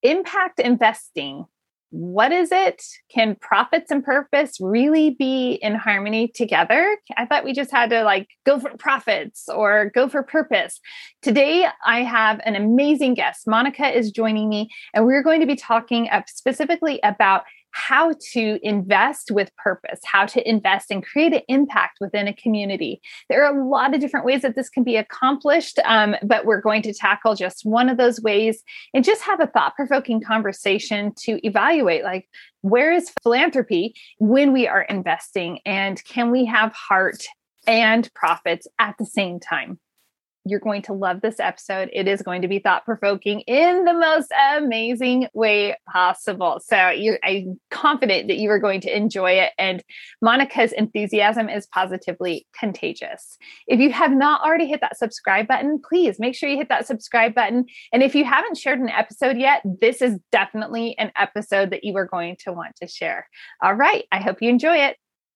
Impact investing. What is it? Can profits and purpose really be in harmony together? I thought we just had to go for profits or go for purpose. Today, I have an amazing guest. Monica is joining me, and we're going to be talking specifically about how to invest with purpose, how to invest and create an impact within a community. There are a lot of different ways that this can be accomplished, but we're going to tackle just one of those ways and just have a thought-provoking conversation to evaluate, where is philanthropy when we are investing, and can we have heart and profits at the same time? You're going to love this episode. It is going to be thought-provoking in the most amazing way possible. So I'm confident that you are going to enjoy it. And Monica's enthusiasm is positively contagious. If you have not already hit that subscribe button, please make sure you hit that subscribe button. And if you haven't shared an episode yet, this is definitely an episode that you are going to want to share. All right. I hope you enjoy it.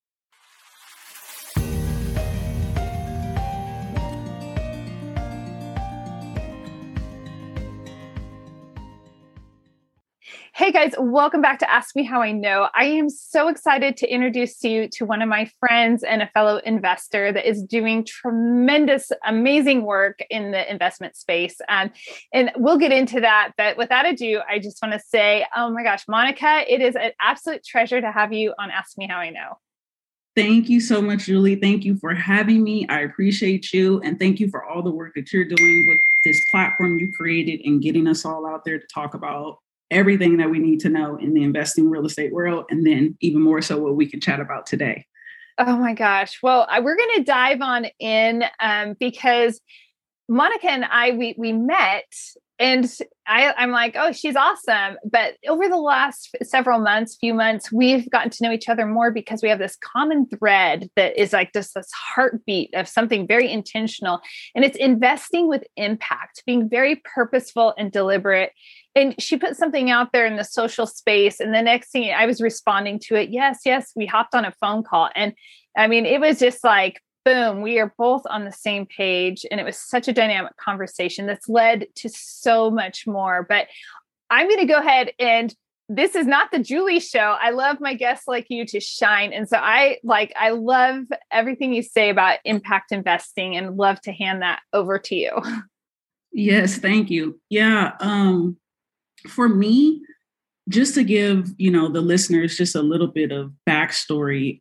Hey guys, welcome back to Ask Me How I Know. I am so excited to introduce you to one of my friends and a fellow investor that is doing tremendous, amazing work in the investment space. And we'll get into that. But without ado, I just want to say, oh my gosh, Monica, it is an absolute treasure to have you on Ask Me How I Know. Thank you so much, Julie. Thank you for having me. I appreciate you. And thank you for all the work that you're doing with this platform you created and getting us all out there to talk about everything that we need to know in the investing real estate world, and then even more so what we can chat about today. Oh my gosh. Well, we're going to dive on in because Monica and I, we met, and I'm like, oh, she's awesome. But over the last few months, we've gotten to know each other more because we have this common thread that is like just this heartbeat of something very intentional. And it's investing with impact, being very purposeful and deliberate. And she put something out there in the social space. And the next thing I was responding to it. Yes, we hopped on a phone call. And I mean, it was just like, boom, we are both on the same page. And it was such a dynamic conversation that's led to so much more. But I'm going to go ahead, and this is not the Julie show. I love my guests like you to shine. And so I love everything you say about impact investing, and love to hand that over to you. Yes, thank you. Yeah. For me, just to give, the listeners just a little bit of backstory,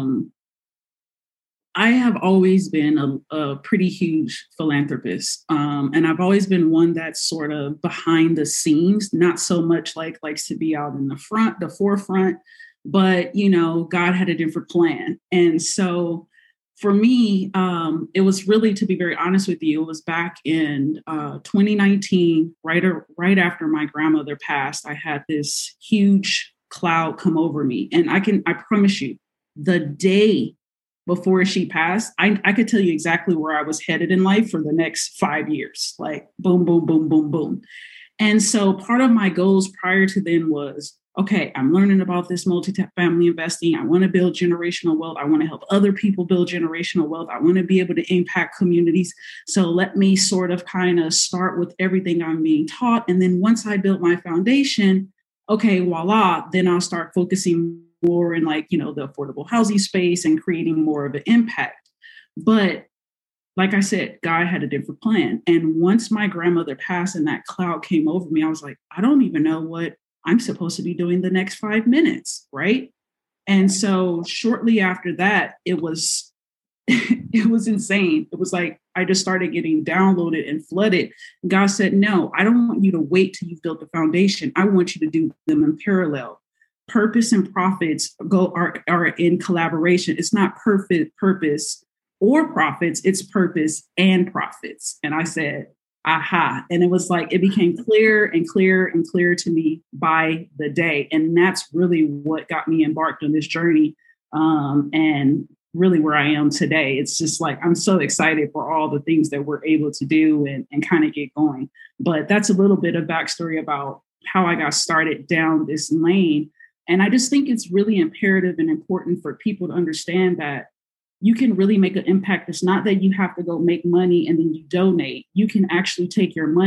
I have always been a pretty huge philanthropist. And I've always been one that's sort of behind the scenes, not so much likes to be out in the forefront, but, God had a different plan. And so for me, it was really, to be very honest with you, it was back in 2019, right after my grandmother passed. I had this huge cloud come over me. And I promise you, the day before she passed, I could tell you exactly where I was headed in life for the next 5 years, like boom, boom, boom, boom, boom. And so part of my goals prior to then was, okay, I'm learning about this multi-family investing. I want to build generational wealth. I want to help other people build generational wealth. I want to be able to impact communities. So let me sort of kind of start with everything I'm being taught. And then once I built my foundation, okay, voila, then I'll start focusing more in the affordable housing space and creating more of an impact. But like I said, God had a different plan. And once my grandmother passed and that cloud came over me, I was like, I don't even know what I'm supposed to be doing the next 5 minutes, right? And so shortly after that, it was insane. It was like I just started getting downloaded and flooded. God said, no, I don't want you to wait till you've built the foundation. I want you to do them in parallel. Purpose and profits are in collaboration. It's not purpose or profits, it's purpose and profits. And I said, aha. And it was like, it became clearer and clearer and clearer to me by the day. And that's really what got me embarked on this journey. And really where I am today. It's just like, I'm so excited for all the things that we're able to do and kind of get going. But that's a little bit of backstory about how I got started down this lane. And I just think it's really imperative and important for people to understand that you can really make an impact. It's not that you have to go make money and then you donate. You can actually take your money,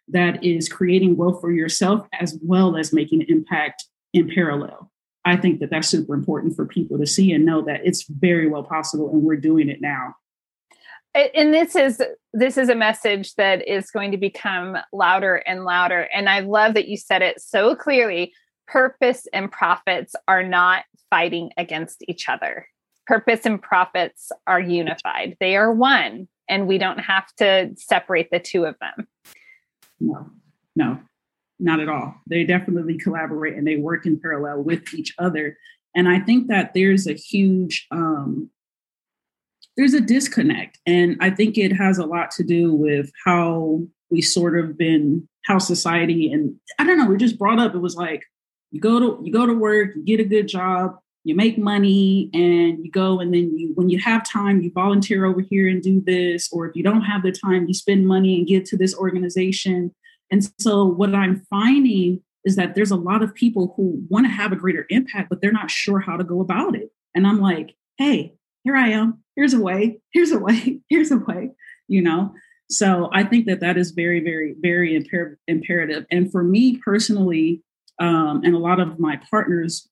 that is creating wealth for yourself as well as making an impact in parallel. I think that that's super important for people to see and know that it's very well possible, and we're doing it now. And this is a message that is going to become louder and louder. And I love that you said it so clearly. Purpose and profits are not fighting against each other. Purpose and profits are unified. They are one, and we don't have to separate the two of them. No, not at all. They definitely collaborate and they work in parallel with each other. And I think that there's a huge, there's a disconnect. And I think it has a lot to do with how we sort of been, how society, and I don't know, we just brought up, it was like, you go to work, you get a good job, you make money, and you go, and then when you have time, you volunteer over here and do this, or if you don't have the time, you spend money and give to this organization. And so what I'm finding is that there's a lot of people who want to have a greater impact, but they're not sure how to go about it. And I'm like, hey, here I am. Here's a way. Here's a way. Here's a way, So I think that is very, very, very imperative. And for me personally, and a lot of my partners,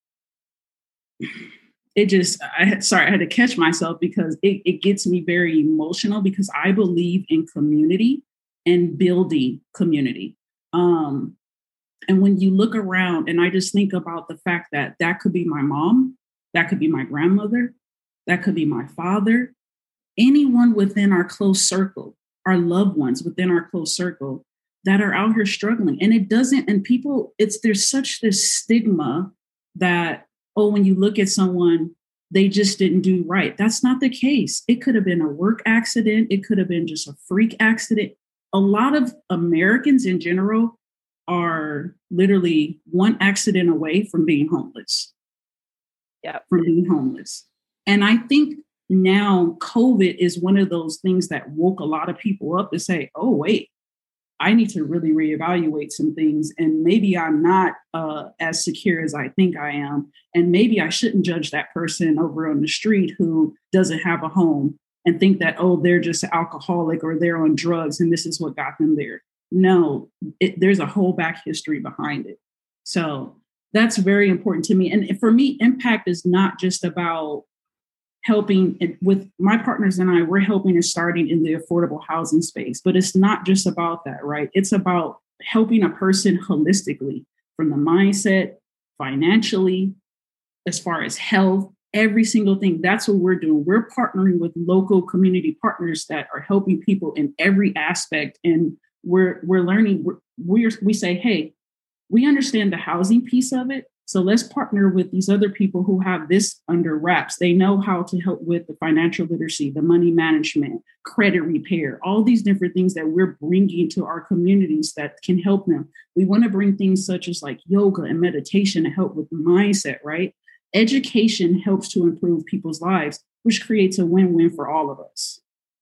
I had to catch myself because it gets me very emotional, because I believe in community and building community. And when you look around, and I just think about the fact that could be my mom, that could be my grandmother, that could be my father, anyone within our close circle, our loved ones within our close circle that are out here struggling. And there's such this stigma that, oh, when you look at someone, they just didn't do right. That's not the case. It could have been a work accident. It could have been just a freak accident. A lot of Americans in general are literally one accident away from being homeless. Yeah. From being homeless. And I think now COVID is one of those things that woke a lot of people up to say, oh, wait, I need to really reevaluate some things. And maybe I'm not as secure as I think I am. And maybe I shouldn't judge that person over on the street who doesn't have a home and think that, oh, they're just an alcoholic or they're on drugs and this is what got them there. No, there's a whole back history behind it. So that's very important to me. And for me, impact is not just about helping. With my partners and I, we're helping and starting in the affordable housing space, but it's not just about that, right? It's about helping a person holistically, from the mindset, financially, as far as health, every single thing. That's what we're doing. We're partnering with local community partners that are helping people in every aspect. And we're learning, we say, hey, we understand the housing piece of it. So let's partner with these other people who have this under wraps. They know how to help with the financial literacy, the money management, credit repair, all these different things that we're bringing to our communities that can help them. We want to bring things such as like yoga and meditation to help with the mindset, right? Education helps to improve people's lives, which creates a win-win for all of us.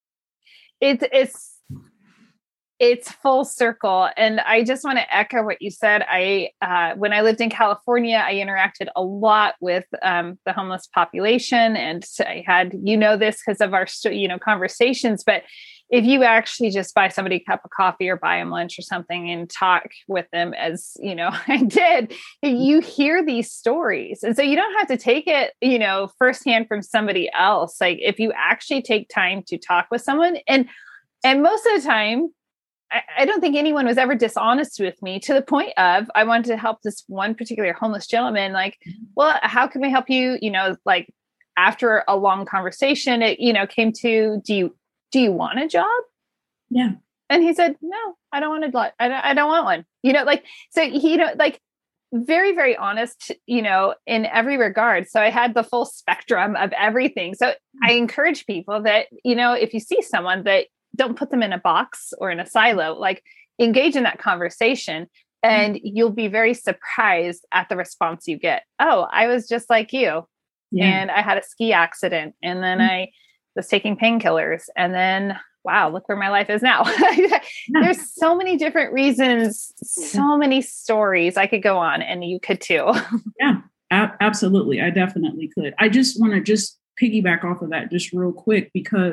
It's full circle. And I just want to echo what you said. When I lived in California, I interacted a lot with the homeless population. And I had, this because of our, conversations. But if you actually just buy somebody a cup of coffee or buy them lunch or something and talk with them, as, I did, you hear these stories. And so you don't have to take it, firsthand from somebody else. Like if you actually take time to talk with someone, and most of the time, I don't think anyone was ever dishonest with me, to the point of I wanted to help this one particular homeless gentleman. Like, well, how can we help you? Like after a long conversation, it, came to, do you want a job? Yeah. And he said, no, I don't want a job. I don't want one, so very, very honest, in every regard. So I had the full spectrum of everything. So I encourage people that, if you see someone, that don't put them in a box or in a silo, like engage in that conversation, and you'll be very surprised at the response you get. Oh, I was just like you. Yeah. And I had a ski accident, and then I was taking painkillers, and then, wow, look where my life is now. There's so many different reasons, so many stories. I could go on, and you could too. Yeah, absolutely. I definitely could. I just want to piggyback off of that just real quick, because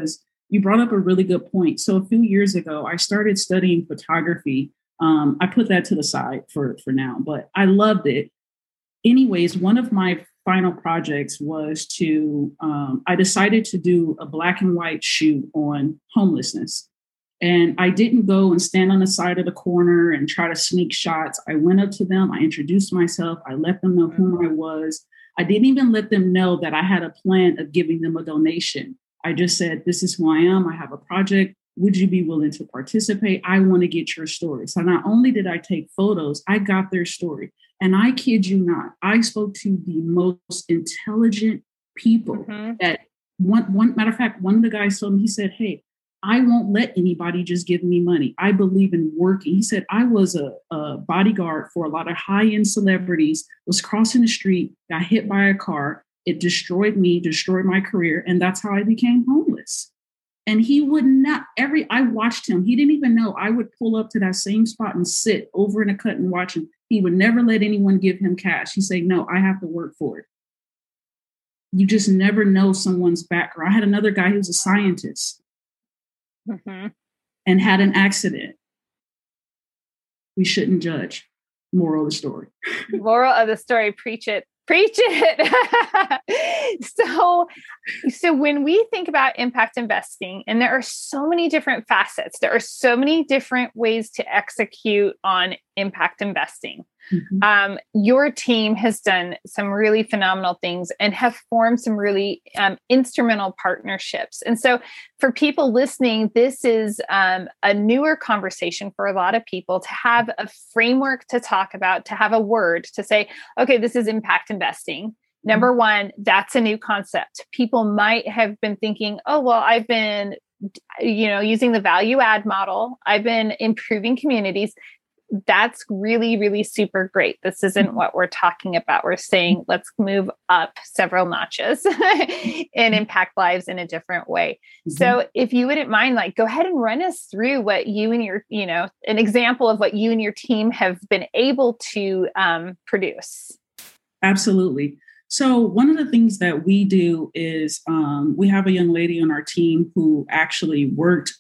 you brought up a really good point. So a few years ago, I started studying photography. I put that to the side for now, but I loved it. Anyways, one of my final projects was I decided to do a black and white shoot on homelessness. And I didn't go and stand on the side of the corner and try to sneak shots. I went up to them. I introduced myself. I let them know who I was. I didn't even let them know that I had a plan of giving them a donation. I just said, this is who I am. I have a project. Would you be willing to participate? I want to get your story. So not only did I take photos, I got their story. And I kid you not, I spoke to the most intelligent people that one matter of fact, one of the guys told me, he said, hey, I won't let anybody just give me money. I believe in working. He said, I was a bodyguard for a lot of high-end celebrities, was crossing the street, got hit by a car. It destroyed me, destroyed my career. And that's how I became homeless. And he would not, I watched him. He didn't even know. I would pull up to that same spot and sit over in a cut and watch him. He would never let anyone give him cash. He'd say, no, I have to work for it. You just never know someone's background. I had another guy who was a scientist and had an accident. We shouldn't judge. Moral of the story. Moral of the story, preach it. Preach it. So when we think about impact investing, and there are so many different facets, there are so many different ways to execute on impact investing. Your team has done some really phenomenal things and have formed some really instrumental partnerships. And so for people listening, this is a newer conversation for a lot of people to have a framework to talk about, to have a word to say, okay, this is impact investing. Number one, that's a new concept. People might have been thinking, oh, well, I've been, using the value add model. I've been improving communities. That's really, really super great. This isn't what we're talking about. We're saying, let's move up several notches and impact lives in a different way. So if you wouldn't mind, go ahead and run us through what you and your, an example of what you and your team have been able to produce. Absolutely. So one of the things that we do is we have a young lady on our team who actually works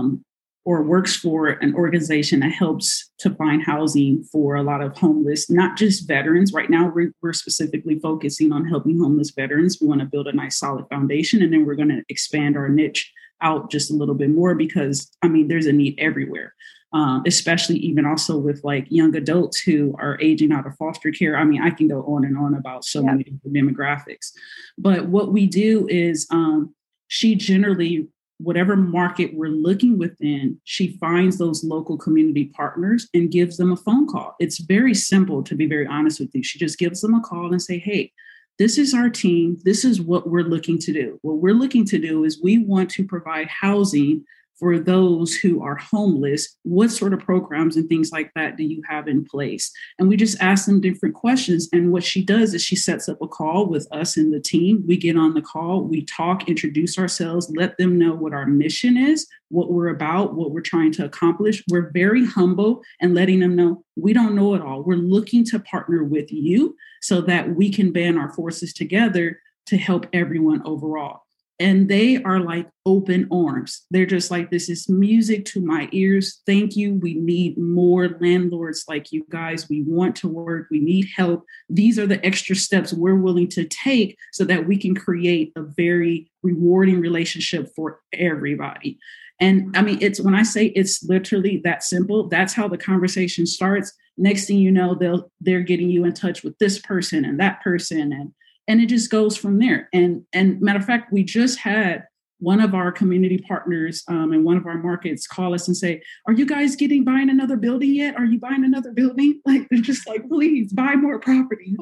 for an organization that helps to find housing for a lot of homeless, not just veterans. Right now, we're specifically focusing on helping homeless veterans. We want to build a nice, solid foundation, and then we're going to expand our niche out just a little bit more because, there's a need everywhere, especially even also with young adults who are aging out of foster care. I can go on and on about so many different demographics. But what we do is she generally, whatever market we're looking within, she finds those local community partners and gives them a phone call. It's very simple, to be very honest with you. She just gives them a call and say, hey, this is our team. This is what we're looking to do. What we're looking to do is we want to provide housing for those who are homeless. What sort of programs and things like that do you have in place? And we just ask them different questions. And what she does is she sets up a call with us and the team. We get on the call, we talk, introduce ourselves, let them know what our mission is, what we're about, what we're trying to accomplish. We're very humble and letting them know we don't know it all. We're looking to partner with you so that we can band our forces together to help everyone overall. And they are like open arms. They're just like, this is music to my ears. Thank you. We need more landlords like you guys. We want to work. We need help. These are the extra steps we're willing to take so that we can create a very rewarding relationship for everybody. And it's when I say it's literally that simple, that's how the conversation starts. Next thing you know, they're getting you in touch with this person and that person. And it just goes from there. And matter of fact, we just had one of our community partners in one of our markets call us and say, are you guys buying another building yet? Are you buying another building? They're just like, please buy more properties,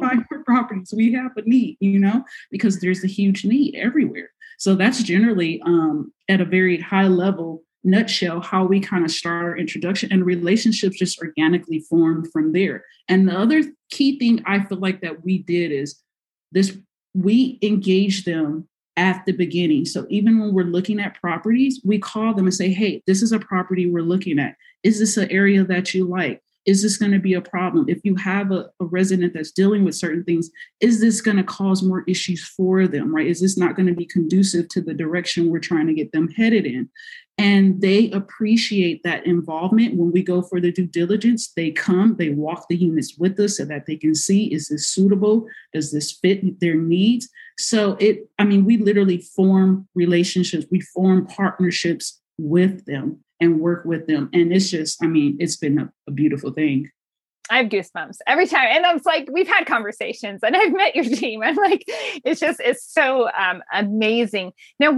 We have a need, because there's a huge need everywhere. So that's generally at a very high level nutshell, how we kind of start our introduction, and relationships just organically formed from there. And the other key thing I feel like that we did is we engage them at the beginning. So even when we're looking at properties, we call them and say, hey, this is a property we're looking at. Is this an area that you like? is this going to be a problem? If you have a resident that's dealing with certain things, is this going to cause more issues for them, right? Is this not going to be conducive to the direction we're trying to get them headed in? And they appreciate that involvement. When we go for the due diligence, they come, they walk the units with us so that they can see, is this suitable? Does this fit their needs? So we literally form relationships, we form partnerships with them and work with them. And it's just, it's been a beautiful thing. I have goosebumps every time. And I was like, we've had conversations and I've met your team. I'm like, it's so amazing. Now,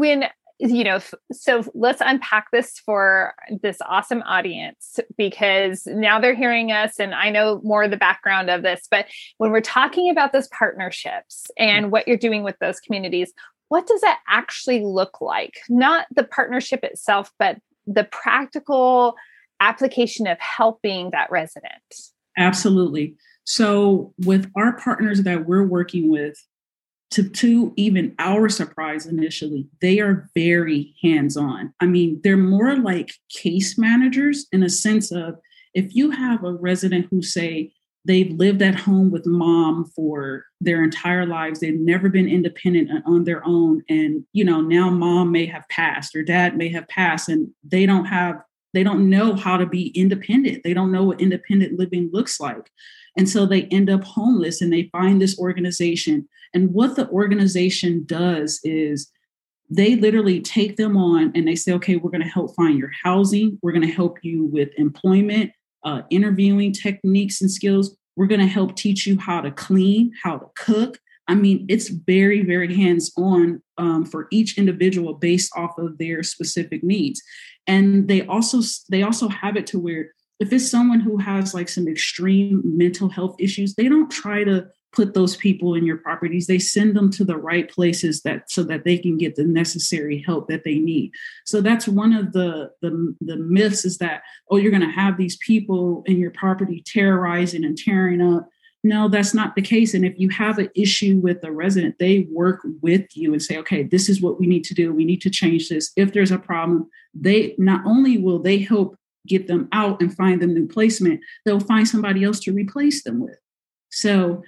so let's unpack this for this awesome audience, because now they're hearing us and I know more of the background of this, but when we're talking about those partnerships and what you're doing with those communities, what does that actually look like? Not the partnership itself, but the practical application of helping that resident. Absolutely. So with our partners that we're working with, to even our surprise initially, they are very hands-on. They're more like case managers in a sense of, if you have a resident who say they've lived at home with mom for their entire lives, they've never been independent and on their own. And, now mom may have passed or dad may have passed and they don't know how to be independent. They don't know what independent living looks like. And so they end up homeless and they find this organization. And what the organization does is they literally take them on and they say, okay, we're going to help find your housing. We're going to help you with employment, interviewing techniques and skills. We're going to help teach you how to clean, how to cook. It's very, very hands-on for each individual based off of their specific needs. And they also have it to where if it's someone who has like some extreme mental health issues, they don't try to put those people in your properties. They send them to the right places so that they can get the necessary help that they need. So that's one of the myths, is that, oh, you're going to have these people in your property terrorizing and tearing up. No, that's not the case. And if you have an issue with a resident, they work with you and say, okay, this is what we need to do. We need to change this. If there's a problem, they not only will they help get them out and find them new placement, they'll find somebody else to replace them with. So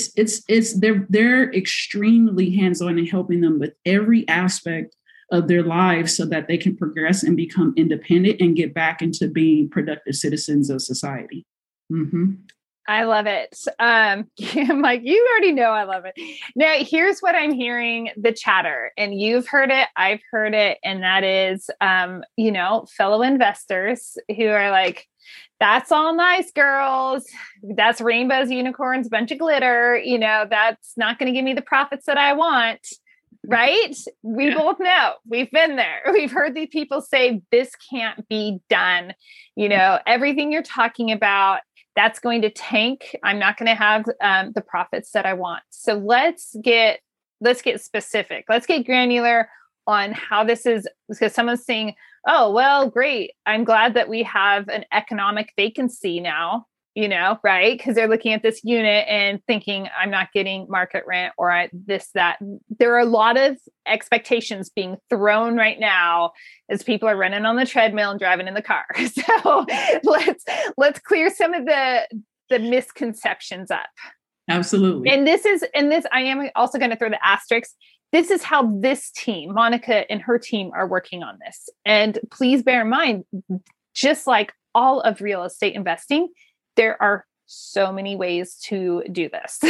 they're extremely hands-on in helping them with every aspect of their lives so that they can progress and become independent and get back into being productive citizens of society. Mm-hmm. I love it. I'm like, you already know I love it. Now, here's what I'm hearing, the chatter, and you've heard it, I've heard it. And that is, fellow investors who are like, that's all nice, girls. That's rainbows, unicorns, bunch of glitter. That's not going to give me the profits that I want. Right? We both know. We've been there. We've heard these people say, this can't be done. Everything you're talking about, that's going to tank. I'm not going to have the profits that I want. So let's get specific. Let's get granular on how this is, because someone's saying, oh, well, great. I'm glad that we have an economic vacancy now, right? Because they're looking at this unit and thinking, I'm not getting market rent or that. There are a lot of expectations being thrown right now as people are running on the treadmill and driving in the car. So let's clear some of the misconceptions up. Absolutely. And this, I am also going to throw the asterisk. This is how this team, Monica and her team, are working on this. And please bear in mind, just like all of real estate investing, there are so many ways to do this.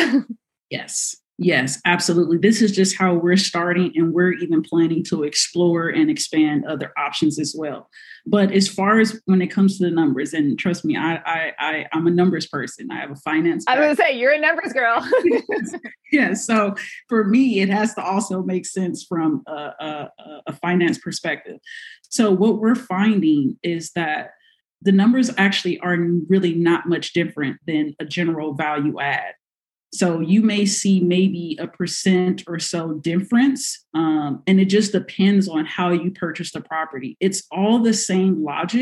Yes, absolutely. This is just how we're starting, and we're even planning to explore and expand other options as well. But as far as when it comes to the numbers, and trust me, I'm a numbers person. I have a finance background. I was going to say, you're a numbers girl. Yes. So for me, it has to also make sense from a finance perspective. So what we're finding is that the numbers actually are really not much different than a general value add. So you may see maybe 1% or so difference. And it just depends on how you purchase the property. It's all the same logic.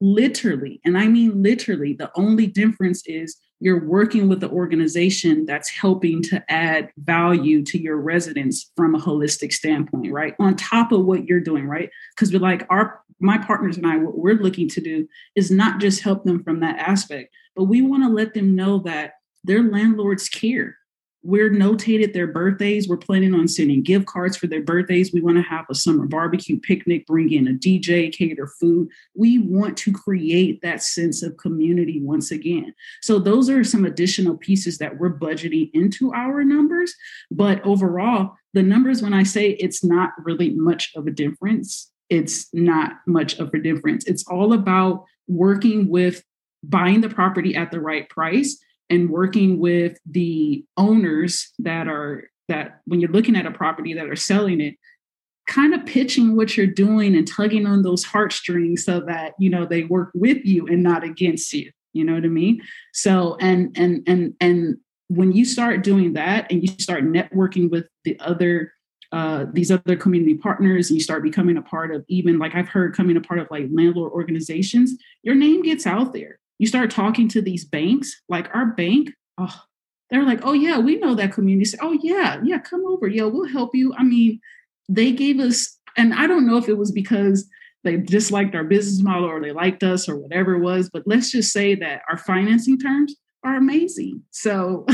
literally, and I mean literally, the only difference is you're working with the organization that's helping to add value to your residents from a holistic standpoint, right? On top of what you're doing, right? Because we're like, my partners and I, what we're looking to do is not just help them from that aspect, but we want to let them know that their landlords care. We're notated their birthdays. We're planning on sending gift cards for their birthdays. We want to have a summer barbecue picnic, bring in a DJ, cater food. We want to create that sense of community once again. So those are some additional pieces that we're budgeting into our numbers. But overall, the numbers, when I say it's not really much of a difference, it's not much of a difference. It's all about working with buying the property at the right price and working with the owners that when you're looking at a property that are selling it, kind of pitching what you're doing and tugging on those heartstrings so that, they work with you and not against you. You know what I mean? So, and when you start doing that and you start networking with the other these other community partners, and you start becoming a part of, even like I've heard, coming a part of like landlord organizations, your name gets out there. You start talking to these banks, like our bank, they're like, oh yeah, we know that community. Say, oh yeah, come over. Yeah, we'll help you. I mean, they gave us, and I don't know if it was because they disliked our business model or they liked us or whatever it was, but let's just say that our financing terms are amazing. So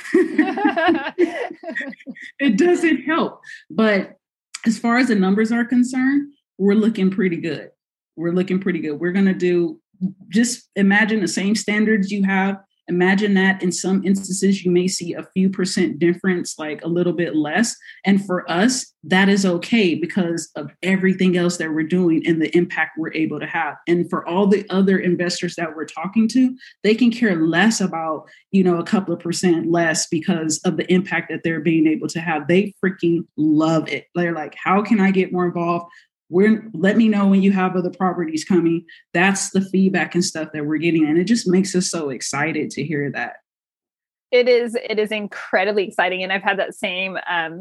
it doesn't help. But as far as the numbers are concerned, we're looking pretty good. We're going to do, just imagine the same standards you have. Imagine that in some instances, you may see a few percent difference, like a little bit less. And for us, that is okay because of everything else that we're doing and the impact we're able to have. And for all the other investors that we're talking to, they can care less about, a couple of percent less because of the impact that they're being able to have. They freaking love it. They're like, how can I get more involved? Let me know when you have other properties coming. That's the feedback and stuff that we're getting. And it just makes us so excited to hear that. It is incredibly exciting. And I've had that same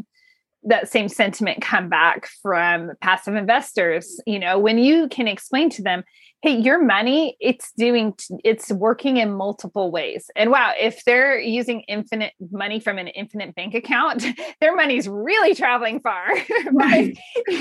sentiment come back from passive investors. When you can explain to them, hey, your money, it's working in multiple ways. And wow, if they're using infinite money from an infinite bank account, their money's really traveling far. Right.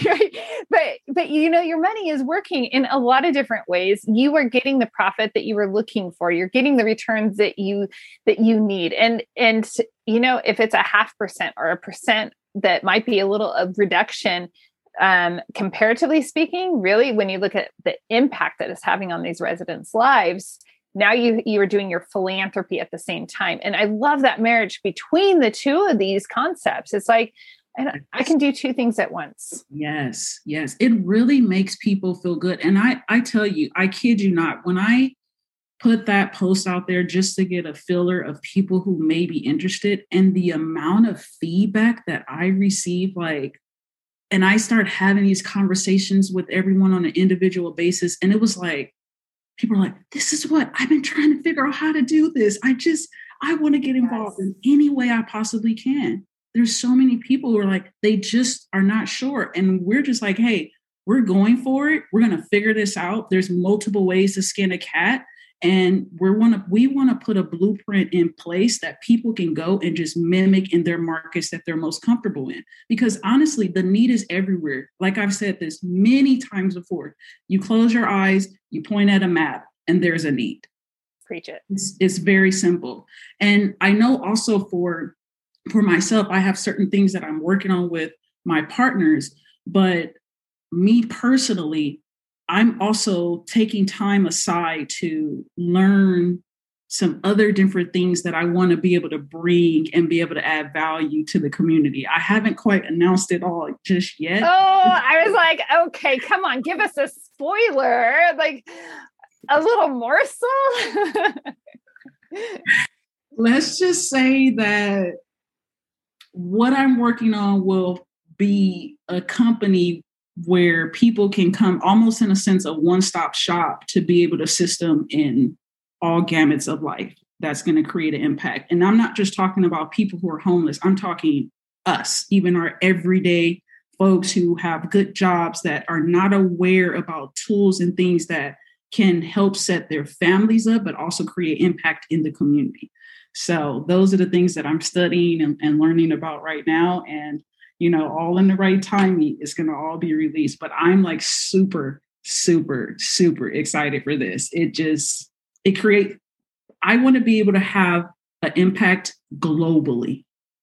But your money is working in a lot of different ways. You are getting the profit that you were looking for. You're getting the returns that you need. And if it's 0.5% or 1%, that might be a little of reduction. Comparatively speaking, really, when you look at the impact that it's having on these residents' lives, now you are doing your philanthropy at the same time. And I love that marriage between the two of these concepts. It's like, I can do two things at once. Yes. It really makes people feel good. And I tell you, I kid you not, when I put that post out there just to get a filler of people who may be interested, and the amount of feedback that I receive, and I start having these conversations with everyone on an individual basis. And it was like, people are like, this is what I've been trying to figure out how to do this. I want to get involved in any way I possibly can. There's so many people who are like, they just are not sure. And we're just like, hey, we're going for it. We're going to figure this out. There's multiple ways to skin a cat. And we want to put a blueprint in place that people can go and just mimic in their markets that they're most comfortable in. Because honestly, the need is everywhere. Like I've said this many times before, you close your eyes, you point at a map, and there's a need. Preach it. It's very simple. And I know also for myself, I have certain things that I'm working on with my partners, but me personally, I'm also taking time aside to learn some other different things that I want to be able to bring and be able to add value to the community. I haven't quite announced it all just yet. Oh, I was like, okay, come on, give us a spoiler, like a little morsel. Let's just say that what I'm working on will be a company where people can come almost in a sense of one-stop shop to be able to assist them in all gamuts of life. That's going to create an impact. And I'm not just talking about people who are homeless. I'm talking us, even our everyday folks who have good jobs that are not aware about tools and things that can help set their families up, but also create impact in the community. So those are the things that I'm studying and learning about right now. And, all in the right timing, it's going to all be released. But I'm like super, super, super excited for this. I want to be able to have an impact globally.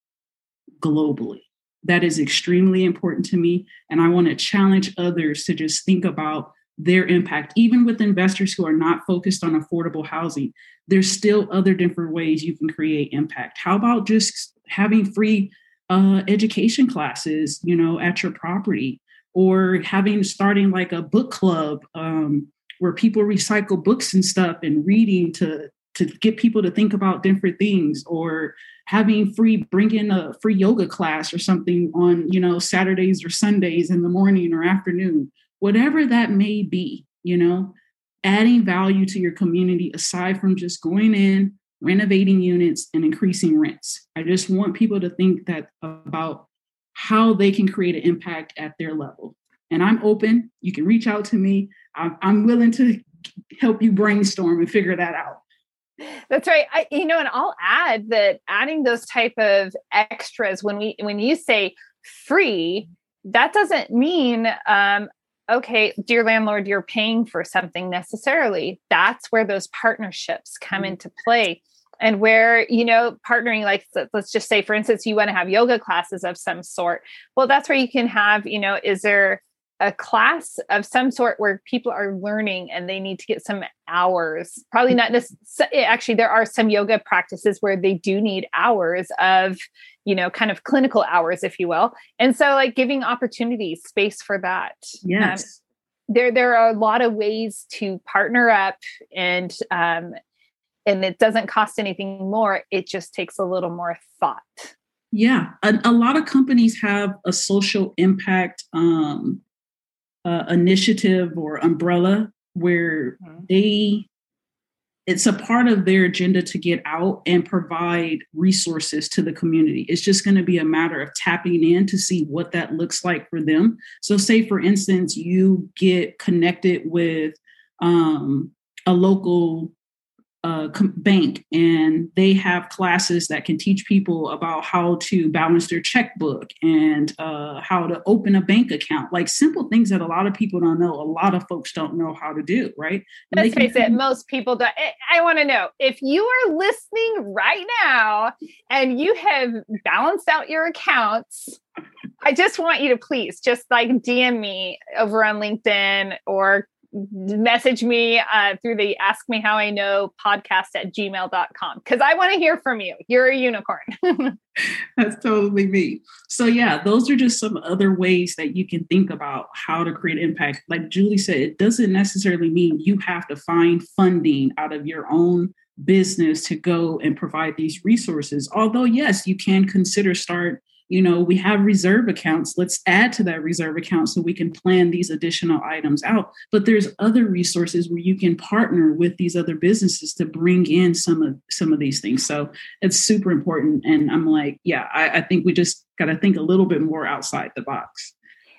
That is extremely important to me. And I want to challenge others to just think about their impact, even with investors who are not focused on affordable housing. There's still other different ways you can create impact. How about just having free education classes, at your property, or starting like a book club where people recycle books and stuff and reading to get people to think about different things, or bring in a free yoga class or something on, Saturdays or Sundays in the morning or afternoon, whatever that may be, adding value to your community aside from just going in, renovating units and increasing rents. I just want people to think about how they can create an impact at their level. And I'm open. You can reach out to me. I'm willing to help you brainstorm and figure that out. That's right. And I'll add that adding those type of extras, when you say free, that doesn't mean, okay, dear landlord, you're paying for something necessarily. That's where those partnerships come into play. And where, partnering, like, let's just say, for instance, you want to have yoga classes of some sort. Well, that's where you can have, is there a class of some sort where people are learning and they need to get some hours? Probably not necessarily. Actually, there are some yoga practices where they do need hours of, kind of clinical hours, if you will. And so, like, giving opportunities, space for that. Yes. There are a lot of ways to partner up, and it doesn't cost anything more. It just takes a little more thought. Yeah. A lot of companies have a social impact initiative or umbrella where it's a part of their agenda to get out and provide resources to the community. It's just going to be a matter of tapping in to see what that looks like for them. So say, for instance, you get connected with a local bank, and they have classes that can teach people about how to balance their checkbook and how to open a bank account, like simple things that a lot of people don't know. A lot of folks don't know how to do, right? Let's face it, most people don't. I want to know, if you are listening right now and you have balanced out your accounts, I just want you to please just like DM me over on LinkedIn or message me through the Ask Me How I Know podcast at gmail.com, because I want to hear from you. You're a unicorn. That's totally me. So yeah, those are just some other ways that you can think about how to create impact. Like Julie said, it doesn't necessarily mean you have to find funding out of your own business to go and provide these resources. Although, yes, you can consider we have reserve accounts. Let's add to that reserve account so we can plan these additional items out. But there's other resources where you can partner with these other businesses to bring in some of these things. So it's super important. And I'm like, yeah, I think we just got to think a little bit more outside the box.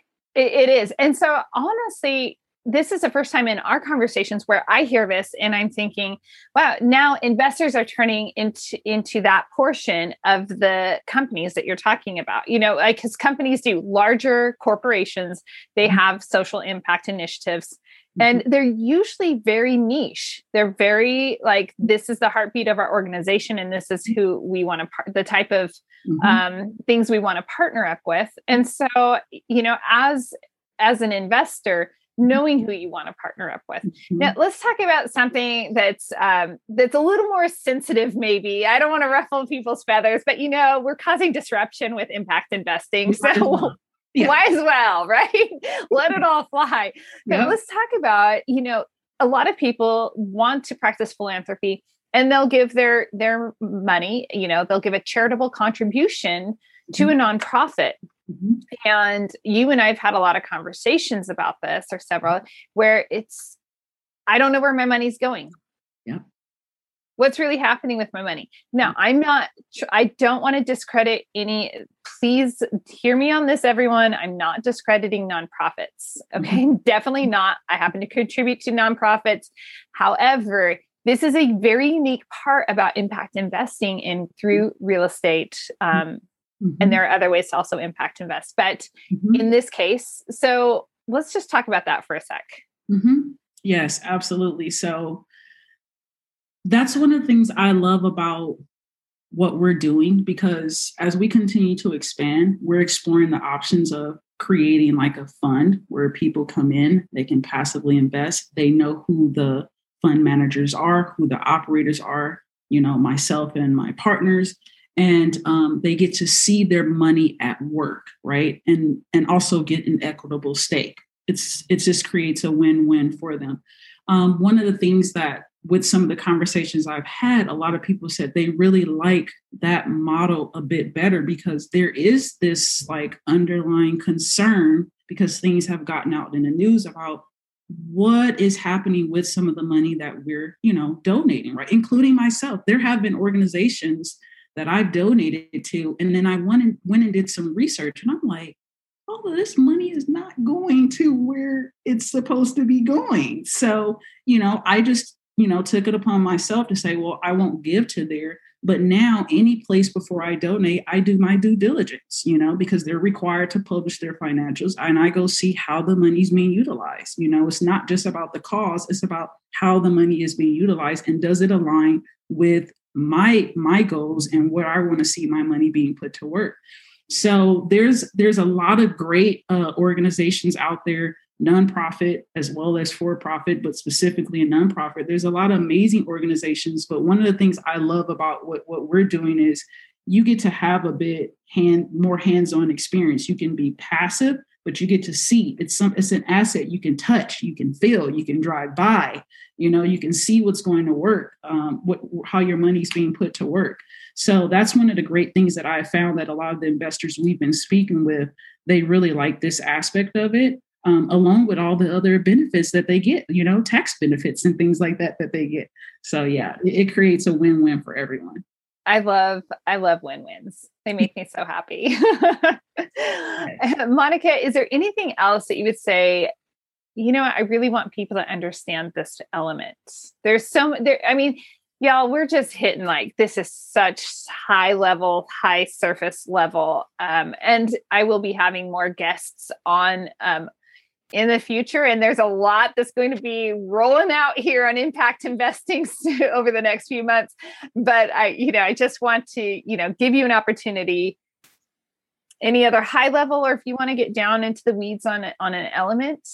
It is. And so honestly, this is the first time in our conversations where I hear this and I'm thinking, wow, now investors are turning into that portion of the companies that you're talking about, because companies do, larger corporations, they have social impact initiatives, and they're usually very niche. They're very like, this is the heartbeat of our organization, and this is who we want to, the type of things we want to partner up with. And so, as an investor, knowing who you want to partner up with. Now, let's talk about something that's a little more sensitive, maybe. I don't want to ruffle people's feathers, but we're causing disruption with impact investing. So might as well, right? Let it all fly. But let's talk about, a lot of people want to practice philanthropy, and they'll give their money, they'll give a charitable contribution to a nonprofit. And you and I have had a lot of conversations about this, or several, where I don't know where my money's going. Yeah. What's really happening with my money? Now, I don't want to discredit please hear me on this, everyone. I'm not discrediting nonprofits. Okay. Mm-hmm. Definitely not. I happen to contribute to nonprofits. However, this is a very unique part about impact investing through real estate. And there are other ways to also impact invest, but in this case, so let's just talk about that for a sec. Yes, absolutely. So that's one of the things I love about what we're doing, because as we continue to expand, we're exploring the options of creating like a fund where people come in, they can passively invest. They know who the fund managers are, who the operators are, myself and my partners, and they get to see their money at work, right? And also get an equitable stake. It just creates a win-win for them. One of the things that with some of the conversations I've had, a lot of people said they really like that model a bit better, because there is this like underlying concern, because things have gotten out in the news about what is happening with some of the money that we're, donating, right? Including myself. There have been organizations that I've donated to, and then I went and did some research, and I'm like, oh, this money is not going to where it's supposed to be going. So, I just, took it upon myself to say, well, I won't give to there. But now any place before I donate, I do my due diligence, because they're required to publish their financials, and I go see how the money's being utilized. It's not just about the cause, it's about how the money is being utilized, and does it align with my goals and where I want to see my money being put to work. So there's a lot of great organizations out there, nonprofit as well as for-profit, but specifically in nonprofit. There's a lot of amazing organizations. But one of the things I love about what we're doing is you get to have a bit more hands-on experience. You can be passive, but you get to see. It's an asset you can touch, you can feel, you can drive by. You can see what's going to work, how your money's being put to work. So that's one of the great things that I found, that a lot of the investors we've been speaking with, they really like this aspect of it, along with all the other benefits that they get, tax benefits and things like that they get. So yeah, it creates a win-win for everyone. I love win-wins. They make me so happy. Monica, is there anything else that you would say, I really want people to understand this element? Y'all, we're just hitting like, this is such high level, high surface level. And I will be having more guests on in the future. And there's a lot that's going to be rolling out here on impact investing over the next few months. But I just want to, give you an opportunity. Any other high level, or if you want to get down into the weeds on an element?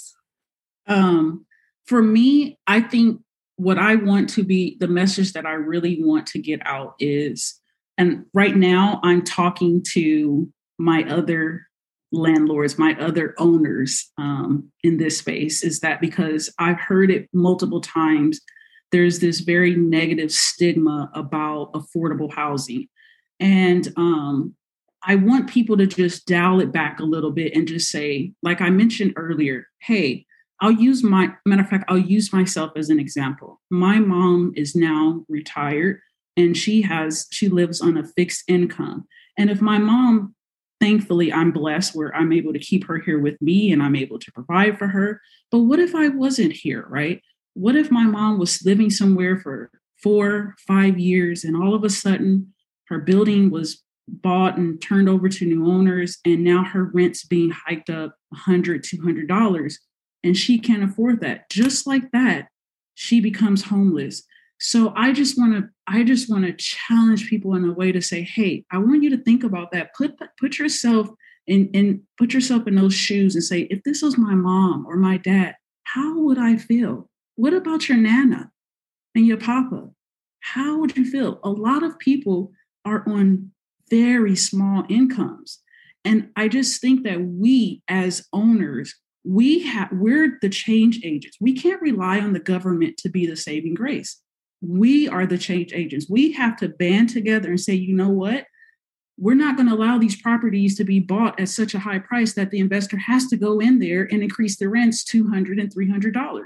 For me, I think what I want to be, the message that I really want to get out is, and right now I'm talking to my other landlords, my other owners in this space, is that because I've heard it multiple times, there's this very negative stigma about affordable housing. And I want people to just dial it back a little bit and just say, like I mentioned earlier, hey, I'll use myself as an example. My mom is now retired, and she lives on a fixed income. And if my mom, thankfully, I'm blessed where I'm able to keep her here with me and I'm able to provide for her. But what if I wasn't here, right? What if my mom was living somewhere for 4-5 years, and all of a sudden her building was bought and turned over to new owners, and now her rent's being hiked up $100, $200. And she can't afford that. Just like that, she becomes homeless. So I just want to challenge people in a way to say, hey, I want you to think about that. Put yourself in those shoes and say, if this was my mom or my dad, how would I feel? What about your nana and your papa? How would you feel? A lot of people are on very small incomes. And I just think that we as owners, we're the change agents. We can't rely on the government to be the saving grace. We are the change agents. We have to band together and say, you know what? We're not going to allow these properties to be bought at such a high price that the investor has to go in there and increase the rents $200 and $300.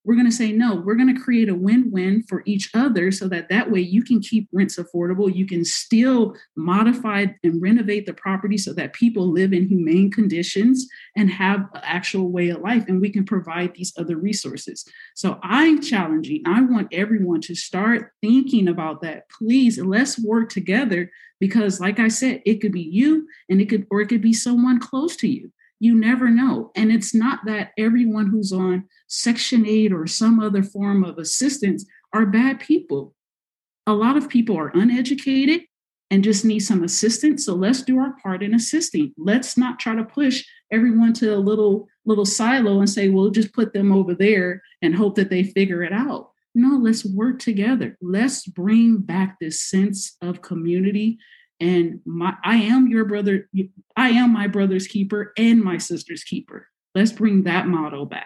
We're going to say, no, we're going to create a win-win for each other so that way you can keep rents affordable. You can still modify and renovate the property so that people live in humane conditions and have an actual way of life. And we can provide these other resources. So I'm challenging. I want everyone to start thinking about that. Please, let's work together, because like I said, it could be you and it could be someone close to you. You never know. And it's not that everyone who's on Section 8 or some other form of assistance are bad people. A lot of people are uneducated and just need some assistance. So let's do our part in assisting. Let's not try to push everyone to a little silo and say, well, just put them over there and hope that they figure it out. No, let's work together. Let's bring back this sense of community. And I am your brother. I am my brother's keeper and my sister's keeper. Let's bring that motto back.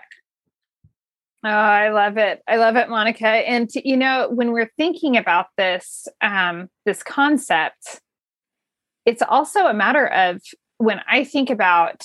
Oh, I love it. I love it, Monica. And when we're thinking about this, this concept, it's also a matter of, when I think about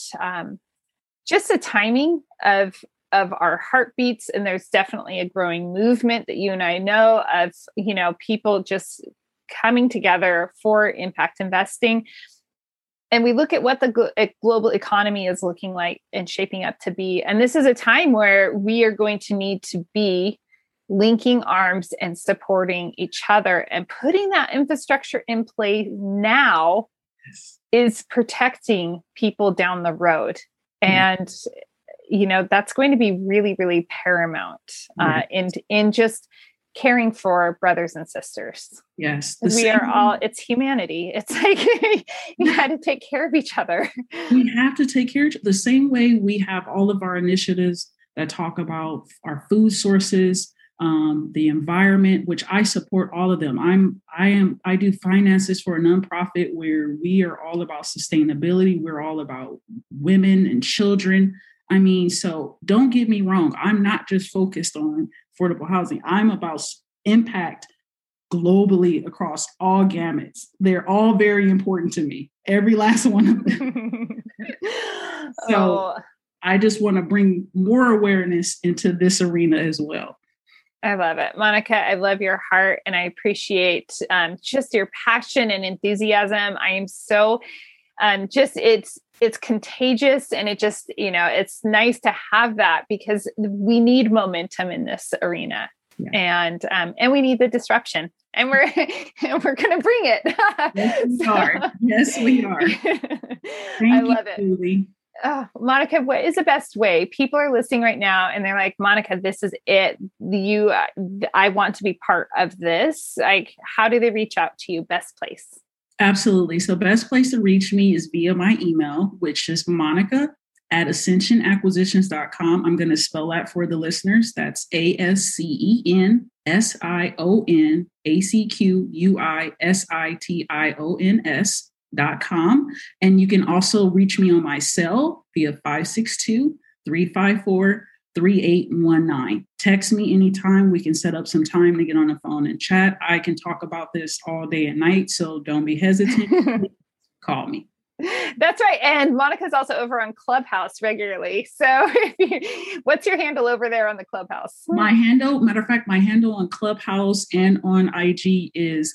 just the timing of our heartbeats, and there's definitely a growing movement that you and I know of, people just coming together for impact investing. And we look at what the global economy is looking like and shaping up to be. And this is a time where we are going to need to be linking arms and supporting each other, and putting that infrastructure in place now is protecting people down the road. And, that's going to be really, really paramount in just caring for brothers and sisters. Yes. We are all, it's humanity. It's like, you got to take care of each other. We have to take care of the same way we have all of our initiatives that talk about our food sources, the environment, which I support all of them. I do finances for a nonprofit where we are all about sustainability. We're all about women and children. I mean, so don't get me wrong. I'm not just focused on affordable housing. I'm about impact globally across all gamuts. They're all very important to me, every last one of them. So I just want to bring more awareness into this arena as well. I love it. Monica, I love your heart, and I appreciate just your passion and enthusiasm. I am so it's contagious, and it just, it's nice to have that, because we need momentum in this arena. Yeah. And we need the disruption, and we're going to bring it. Yes, we are. Yes, we are. I love it. Julie. Oh, Monica, what is the best way? People are listening right now and they're like, Monica, this is it. I want to be part of this. Like, how do they reach out to you? Best place? Absolutely. So best place to reach me is via my email, which is monica@ascensionacquisitions.com. I'm going to spell that for the listeners. That's ASCENSIONACQUISITIONS.com. And you can also reach me on my cell via 562-354-3819. Text me anytime. We can set up some time to get on the phone and chat. I can talk about this all day and night, so don't be hesitant. Call me. That's right. And Monica's also over on Clubhouse regularly. So what's your handle over there on the Clubhouse? My handle on Clubhouse and on IG is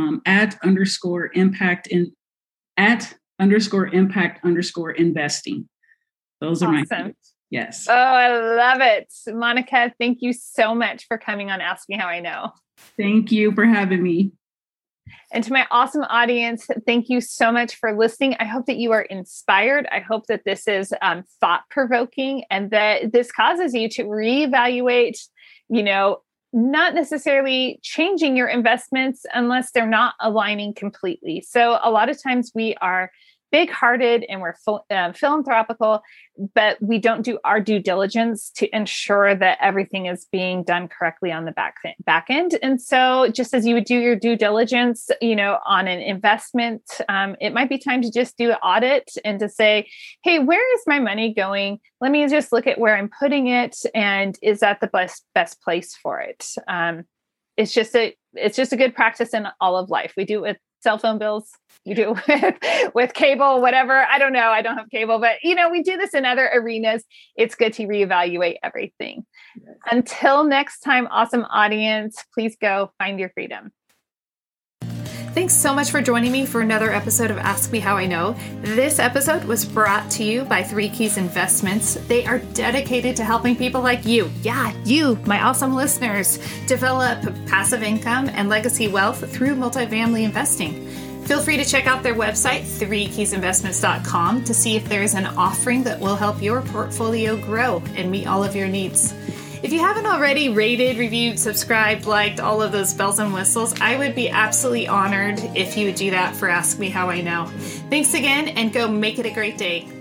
@_impact_investing. Those are awesome. My yes. Oh, I love it. Monica, thank you so much for coming on Ask Me How I Know. Thank you for having me. And to my awesome audience, thank you so much for listening. I hope that you are inspired. I hope that this is thought-provoking, and that this causes you to reevaluate, not necessarily changing your investments unless they're not aligning completely. So a lot of times we are big-hearted and we're philanthropical, but we don't do our due diligence to ensure that everything is being done correctly on the back end. And so just as you would do your due diligence, on an investment, it might be time to just do an audit and to say, hey, where is my money going? Let me just look at where I'm putting it. And is that the best place for it? It's just a good practice in all of life. We do it with cell phone bills. You do with cable, whatever. I don't know. I don't have cable, but we do this in other arenas. It's good to reevaluate everything. Yes. Until next time, awesome audience, please go find your freedom. Thanks so much for joining me for another episode of Ask Me How I Know. This episode was brought to you by Three Keys Investments. They are dedicated to helping people like you, you, my awesome listeners, develop passive income and legacy wealth through multifamily investing. Feel free to check out their website, threekeysinvestments.com, to see if there is an offering that will help your portfolio grow and meet all of your needs. If you haven't already rated, reviewed, subscribed, liked, all of those bells and whistles, I would be absolutely honored if you would do that for Ask Me How I Know. Thanks again, and go make it a great day.